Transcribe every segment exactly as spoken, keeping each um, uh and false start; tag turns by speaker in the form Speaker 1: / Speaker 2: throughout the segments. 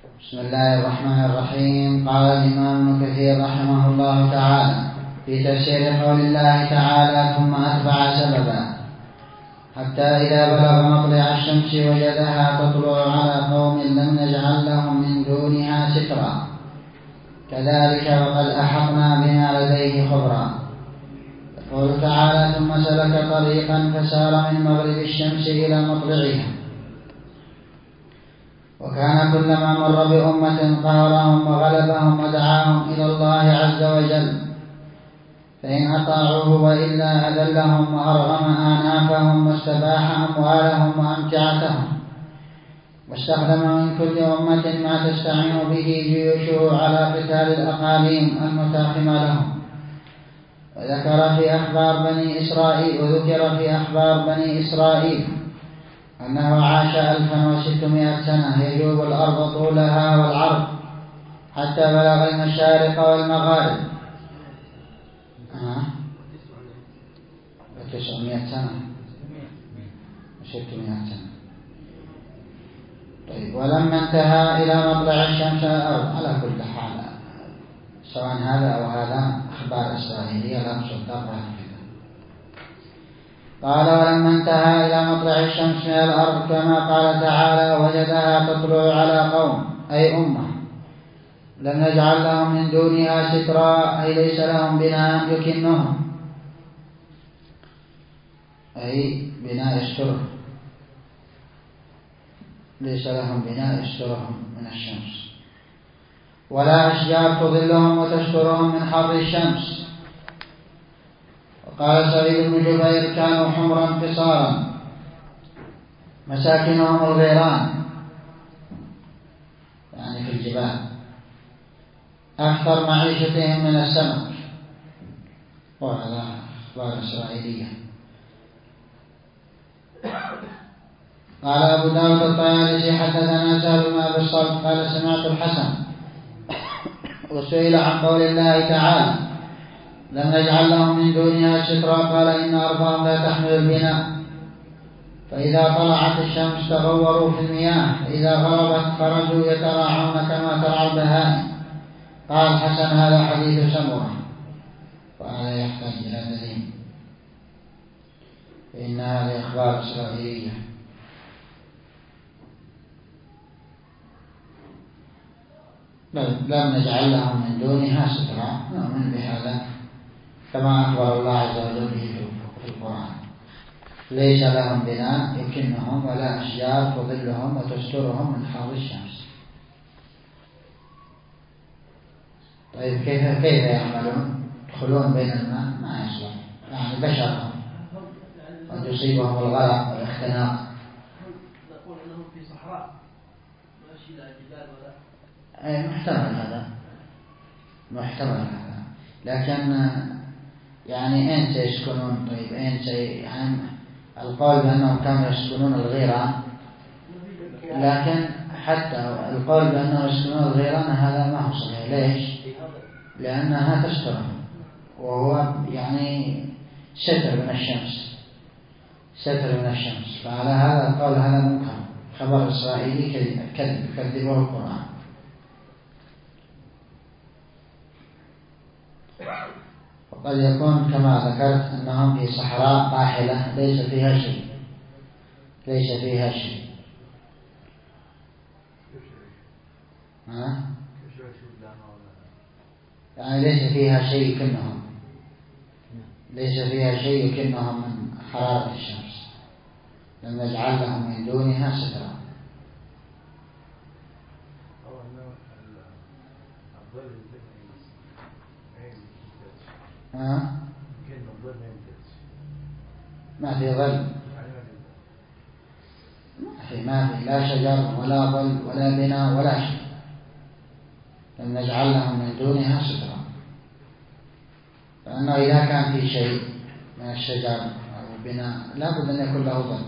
Speaker 1: بسم الله الرحمن الرحيم. قال الإمام ابن كثير رحمه الله تعالى في تفسير قول الله تعالى ثم أتبع سببا حتى إذا بلغ مطلع الشمس وجدها تطلع على قوم لم نجعل لهم من دونها سترا كذلك وقد أحطنا بما لديه خبرا. يقول تعالى ثم سلك طريقا فسار من مغرب الشمس إلى مطلعها، وكان كلما مر بأمة قهرهم وغلبهم ودعاهم إلى الله عز وجل، فإن أطاعوه وإلا أذلهم وأرغم آنافهم واستباح أموالهم وأمتعتهم، واستخدم من كل أمة ما تستعين به جيوشه على قتال الأقاليم المتاخمة لهم. وذكر في أخبار بني إسرائيل وذكر في أخبار بني إسرائيل أنه عاش ألفا وستمائة سنة يجوب الأرض طولها والعرض حتى بلغ المشارق والمغارب. آه. تسعمائة سنة وستمائة سنة. طيب ولما انتهى إلى مطلع الشمس الأرض، على كل حال سواء هذا أو هذا أخبار إسرائيلية لا تصدق. قال ولما انتهى إلى مطلع الشمس من الأرض كما قال تعالى وجدها تطلع على قوم أي أمة لم نجعل لهم من دونها سترا أي ليس لهم بناء يكنهم، أي بناء يسترهم، ليس لهم بناء يسترهم من الشمس، ولا أشجار تظلهم وتسترهم من حر الشمس. وقال سعيد بن جبير كانوا حمرا قصارا مساكنهم الغيران، يعني في الجبال، أكثر معيشتهم من السمك. وهذا أخبار إسرائيلية. قال أبو داود الطيالسي حدثنا سهل بن أبي الصلت قال سمعت الحسن وسئل عن قول الله تعالى لم نجعل لهم من دونها سترا قال إن أرضهم لا تحمل البناء، فإذا طلعت الشمس تغوروا في المياه، فإذا غربت خرجوا يتراعون كما ترعى البهائم. قال الحسن هذا حديث سمرة، وهذا يحتاج إلى دليل، فإن هذه أخبار إسرائيلية. بل لم نجعل لهم من دونها سترا، نؤمن بهذا كما أخبر الله عز وجل به في القرآن. ليس لهم بناء يكنهم ولا أشجار تظلهم وتسترهم من حر الشمس. طيب كيف كيف يعملون؟ يدخلون بين الماء ما يصلح، يعني بشرهم قد يصيبهم الغرق والاختناق.
Speaker 2: نقول أنهم في صحراء ماشي لا جبال ولا.
Speaker 1: أي محتمل هذا، محتمل هذا، لكن يعني أين سيسكنون؟ طيب أين سي يعني القول بأنهم كانوا يسكنون الغيران، لكن حتى القول بأنهم يسكنون الغيران هذا ما هو صحيح. ليش؟ لأنها تسترهم، وهو يعني ستر من الشمس، ستر من الشمس، فعلى هذا القول هذا منكر، خبر إسرائيلي كذب كذبه القرآن. وقد يكون كما ذكرت أنهم في صحراء قاحلة ليس فيها شيء، ليس فيها شيء. ها؟ يعني ليس فيها شيء يكنهم، ليس فيها شيء يكنهم من حرارة الشمس، لم نجعل لهم من دونها سترا. ها؟ ما في ظل، ما في ما في لا شجر ولا ظل ولا بناء ولا شيء، لم نجعل لهم من دونها سترا. فأنه إذا كان في شيء من الشجر أو بناء لا بد أن يكون له ظل.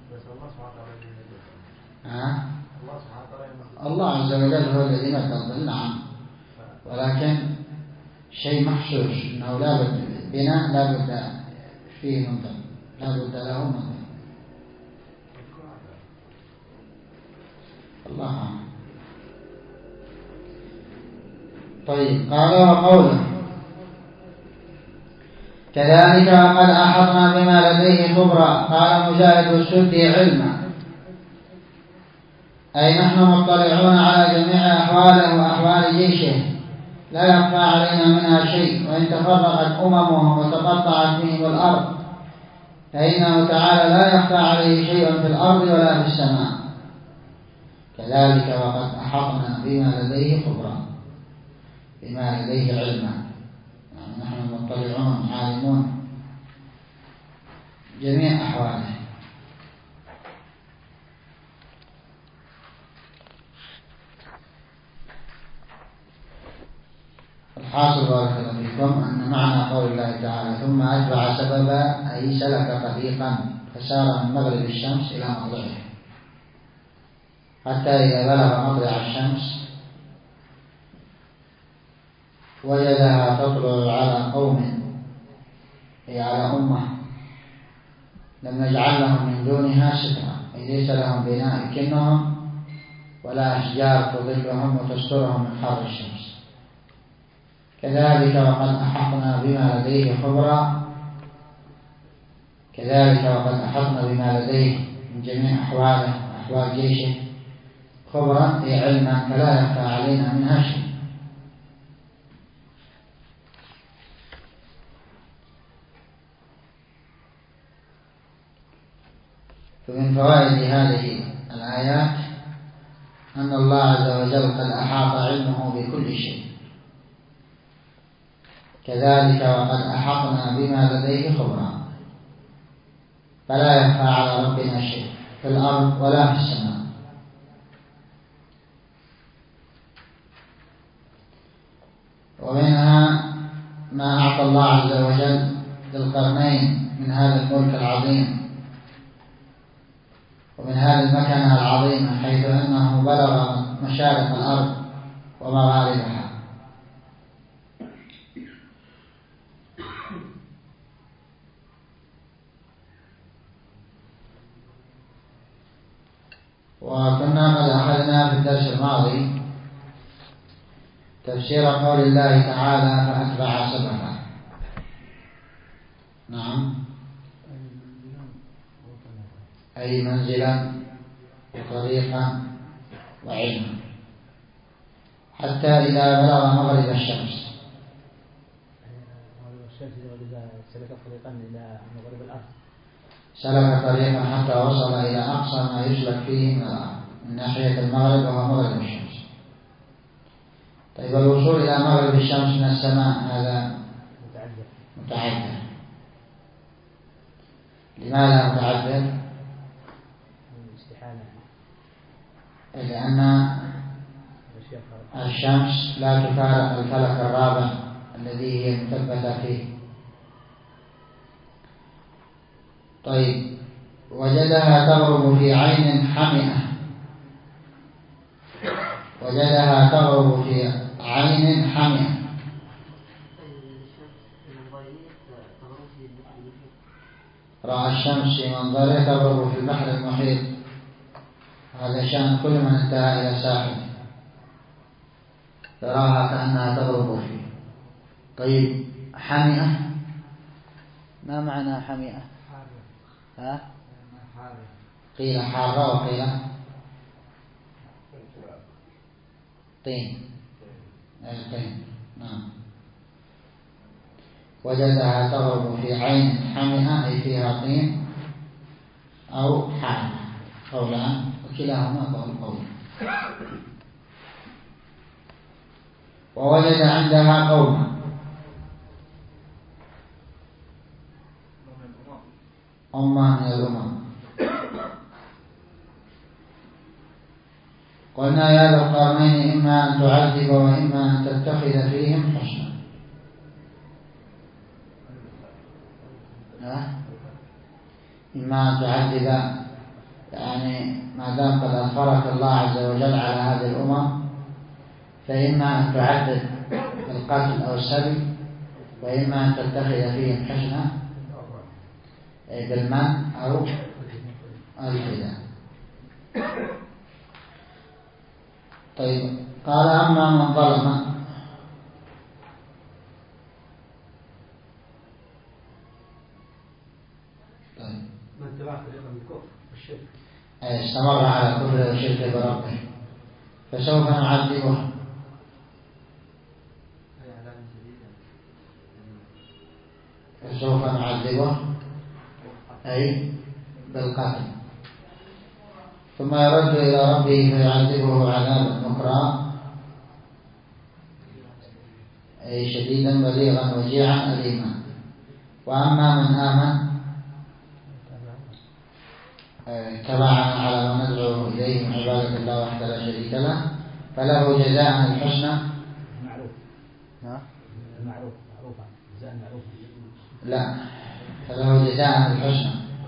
Speaker 1: ها؟ الله عز وجل هو الذي مد الظل، نعم، ولكن شيء محسوس أنه لا بد بناء لا بد فيه من ظل، لا بد له من ظل. الله عنه. طيب قال وقوله كذلك وقد أحطنا بما لديه خبرا. قال مجاهد والسدي علما، أي نحن مطلعون على جميع أحواله وأحوال جيشه لا يخفى علينا منها شيء، وإن تفرقت أممهم وتقطعت بهم الأرض فإنه تعالى لا يخفى عليه شيء في الأرض ولا في السماء. كذلك وقد أحطنا بما لديه خبرا، بما لديه علما، يعني نحن مطلعون عالمون جميع أحواله. الحاصل بارك الله فيكم أن معنى قول الله تعالى ثم أتبع سببا أي سلك طريقا فسار من مغرب الشمس إلى مطلعها حتى إذا بلغ مطلع الشمس وجدها تطلع على قوم أي على أمة لم نجعل لهم من دونها سترا، أي ليس لهم بناء يكنهم ولا أشجار تظلهم وتسترهم من حر الشمس. كذلك وقد أحطنا بما لديه خبرا، كذلك وقد أحطنا بما لديه من جميع أحواله وأحوال جيشه خبرا أي علما فلا يخفى علينا منها شيء. فمن فوائد هذه الآيات أن الله عز وجل قد أحاط علمه بكل شيء. كذلك وقد أحطنا بما لديه خبرا، فلا يخفى على ربنا شيء في الأرض ولا في السماء. ومنها ما أعطى الله عز وجل للقرنين من هذا الملك العظيم ومن هذه المكانة العظيمة، حيث أنه بلغ مشارق الأرض ومغاربها. وكنا قد أخذنا في الدرس الماضي تفسير قول الله تعالى فأتبع سببا. نعم، أي منزلا وطريقا وعلما حتى إذا بلغ مغرب الشمس.
Speaker 3: سلك طريقا إلى مغرب الأرض،
Speaker 1: سلك طريقا حتى وصل إلى أقصى ما يسلك فيه من الأرض من ناحية المغرب وهو مغرب الشمس. طيب الوصول إلى مغرب الشمس من السماء هذا
Speaker 3: متعذر
Speaker 1: متعذر. لماذا متعذر؟
Speaker 3: استحالة،
Speaker 1: لأن الشمس لا تفارق الفلك الرابع الذي هي مثبتة فيه. طيب وجدها تغرب في عين حمئة، وجدها تغرب في عين حمئة. رأى الشمس في منظره تغرب في البحر المحيط، هذا شأن كل من انتهى إلى ساحل تراها كأنها تغرب فيه. طيب حمئة، ما معنى حمئة؟ ها؟ قيل حارة وقيل طين. طين، نعم. وجدها تغرب في عين حمئة أي فيها طين أو حارة، قولان وكلاهما قول قول. ووجد عندها قوما، أمة من الأمم. قلنا يا ذا القرنين إما أن تعذب وإما أن تتخذ فيهم حسنا. إما أن تعذب يعني ما دام قد أظفرك الله عز وجل على هذه الأمم، فإما أن تعذب بالقتل أو السبي، وإما أن تتخذ فيهم حسنا أي بالمن أو الفداء. طيب قال أما من ظلم استمر على كفر وشرك بربه فسوف نعذبه فسوف نعذبه أي بالقتل، ثم يرد إلى ربه فيعذبه عذابا نكرا أي شديدا بليغا وجيعا أليما. وأما من آمن تبعنا على ما ندعو إليه من عبادة الله وحده لا شريك له فله جزاء الحسنى
Speaker 3: معروف.
Speaker 1: ها؟
Speaker 3: معروف معروفة جزاء معروف.
Speaker 1: لا، فله جزاء الحسنى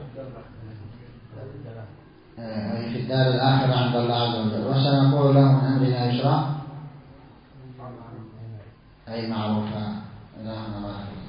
Speaker 1: في الدار الآخرة عند الله عز وجل. وسنقول له من أمرنا يسرا أي معروفا. إلهنا بارك الله.